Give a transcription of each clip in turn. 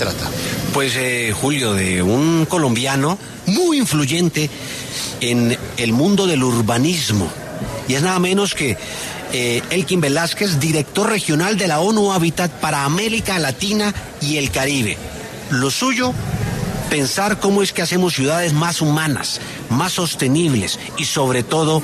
trata? Pues, Julio, de un colombiano muy influyente en el mundo del urbanismo. Y es nada menos que Elkin Velázquez, director regional de la ONU Habitat para América Latina y el Caribe. Lo suyo, pensar cómo es que hacemos ciudades más humanas, más sostenibles y sobre todo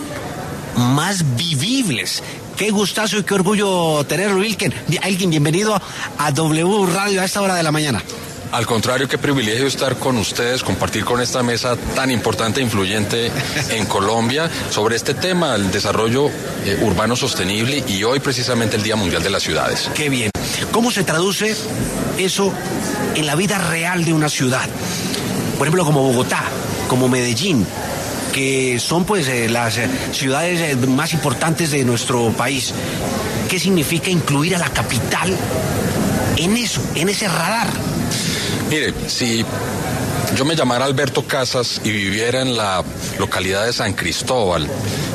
más vivibles. Qué gustazo y qué orgullo tenerlo, Elkin. Elkin, bienvenido a W Radio a esta hora de la mañana. Al contrario, qué privilegio estar con ustedes, compartir con esta mesa tan importante e influyente en Colombia sobre este tema, el desarrollo urbano sostenible y hoy precisamente el Día Mundial de las Ciudades. Qué bien. ¿Cómo se traduce eso en la vida real de una ciudad? Por ejemplo, como Bogotá, como Medellín, que son pues las ciudades más importantes de nuestro país. ¿Qué significa incluir a la capital en eso, en ese radar? Mire, si yo me llamara Alberto Casas y viviera en la localidad de San Cristóbal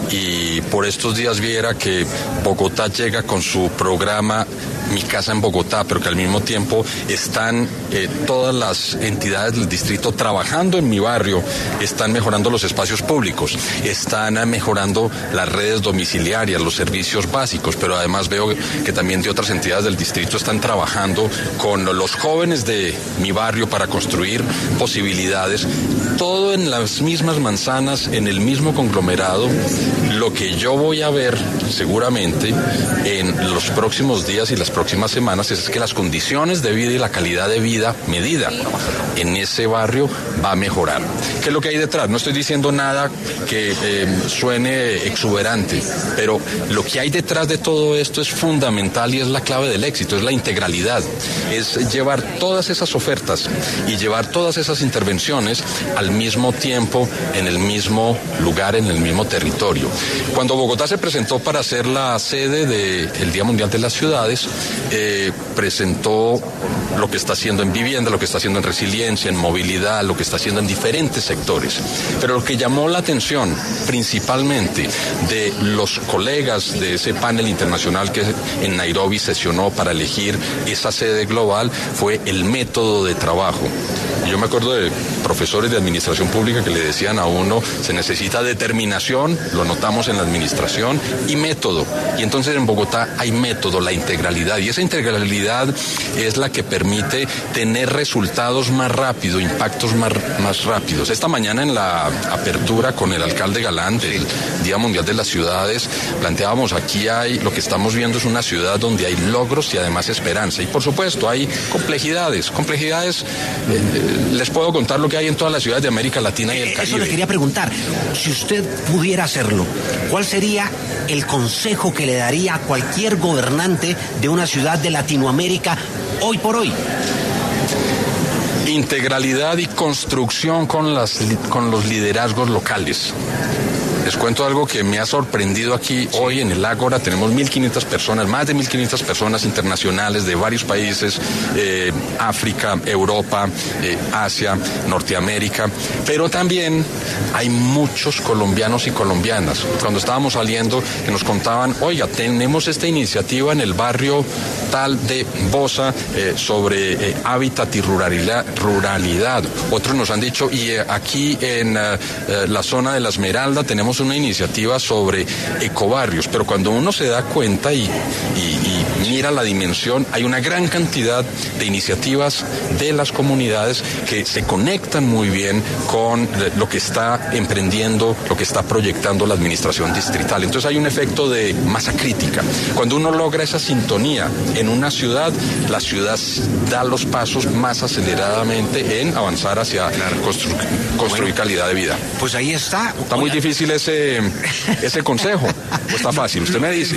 y por estos días viera que Bogotá llega con su programa Mi Casa en Bogotá, pero que al mismo tiempo están todas las entidades del distrito trabajando en mi barrio, están mejorando los espacios públicos, están mejorando las redes domiciliarias, los servicios básicos, pero además veo que también de otras entidades del distrito están trabajando con los jóvenes de mi barrio para construir posibilidades, todo en las mismas manzanas, en el mismo conglomerado. Lo que yo voy a ver seguramente en los próximos días y las próximas semanas es que las condiciones de vida y la calidad de vida medida en ese barrio va a mejorar. ¿Qué es lo que hay detrás? No estoy diciendo nada que suene exuberante, pero lo que hay detrás de todo esto es fundamental y es la clave del éxito, es la integralidad, es llevar todas esas ofertas y llevar todas esas intervenciones al mismo tiempo, en el mismo lugar, en el mismo territorio. Cuando Bogotá se presentó para ser la sede del Día Mundial de las Ciudades, presentó lo que está haciendo en vivienda, lo que está haciendo en resiliencia, en movilidad, lo que está haciendo en diferentes sectores. Pero lo que llamó la atención principalmente de los colegas de ese panel internacional que en Nairobi sesionó para elegir esa sede global fue el método de trabajo. Yo me acuerdo de profesores de administración pública que le decían a uno, se necesita determinación, lo notamos en la administración, y método. Y entonces en Bogotá hay método, la integralidad. Y esa integralidad es la que permite tener resultados más rápido, impactos más rápidos. Esta mañana en la apertura con el alcalde Galán del Día Mundial de las Ciudades, planteábamos aquí lo que estamos viendo es una ciudad donde hay logros y además esperanza. Y por supuesto hay complejidades, les puedo contar lo que hay en todas las ciudades de América Latina y el Caribe. Eso le quería preguntar, si usted pudiera hacerlo, ¿cuál sería el consejo que le daría a cualquier gobernante de una ciudad de Latinoamérica hoy por hoy? Integralidad y construcción con los liderazgos locales. Les cuento algo que me ha sorprendido aquí. Hoy en el Ágora tenemos 1.500 personas, más de 1.500 personas internacionales de varios países, África, Europa, Asia, Norteamérica, pero también hay muchos colombianos y colombianas. Cuando estábamos saliendo, que nos contaban, oiga, tenemos esta iniciativa en el barrio tal de Bosa sobre hábitat y ruralidad. Otros nos han dicho, y aquí en la zona de la Esmeralda tenemos una iniciativa sobre ecobarrios, pero cuando uno se da cuenta y mira la dimensión, hay una gran cantidad de iniciativas de las comunidades que se conectan muy bien con lo que está emprendiendo, lo que está proyectando la administración distrital. Entonces hay un efecto de masa crítica. Cuando uno logra esa sintonía en una ciudad, la ciudad da los pasos más aceleradamente en avanzar hacia construir calidad de vida. Pues ahí está. Está muy difícil ese consejo. ¿O está fácil? Usted me dice.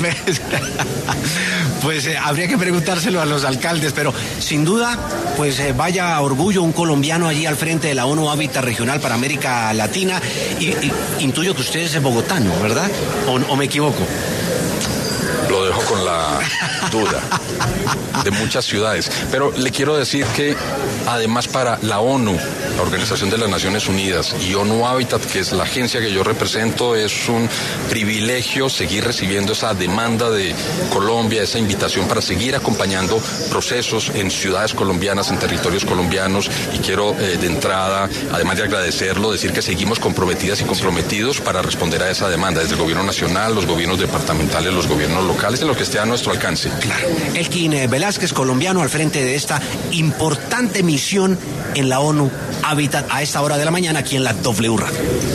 Pues habría que preguntárselo a los alcaldes, pero sin duda, pues vaya orgullo un colombiano allí al frente de la ONU Hábitat Regional para América Latina. Y intuyo que usted es bogotano, ¿verdad? ¿O me equivoco? Lo dejo con la duda de muchas ciudades. Pero le quiero decir que además para la ONU, la Organización de las Naciones Unidas, y ONU Habitat, que es la agencia que yo represento, es un privilegio seguir recibiendo esa demanda de Colombia, esa invitación para seguir acompañando procesos en ciudades colombianas, en territorios colombianos, y quiero de entrada, además de agradecerlo, decir que seguimos comprometidas y comprometidos para responder a esa demanda, desde el gobierno nacional, los gobiernos departamentales, los gobiernos locales, en lo que esté a nuestro alcance. Claro. Elkin Velázquez, colombiano, al frente de esta importante misión en la ONU Habitat a esta hora de la mañana aquí en la W Radio.